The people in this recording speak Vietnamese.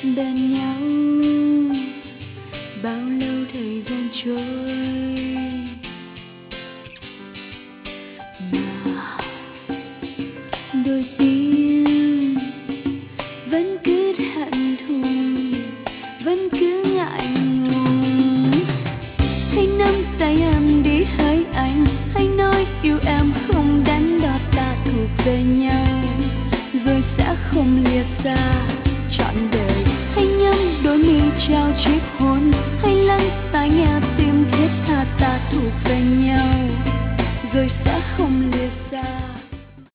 bên nhau bao lâu thời gian trôi mà đôi tim vẫn cứ hận thù, vẫn cứ ngại ngùng. Hãy nắm tay em đi hỡi anh, hãy nói yêu em không đắn đo, ta thuộc về nhau rồi sẽ không lìa xa trọn đời. Hãy nhắm đôi mi trao chiếc hôn, hãy lắng tai nghe tim thiết tha, ta thuộc về nhau rồi sẽ không lìa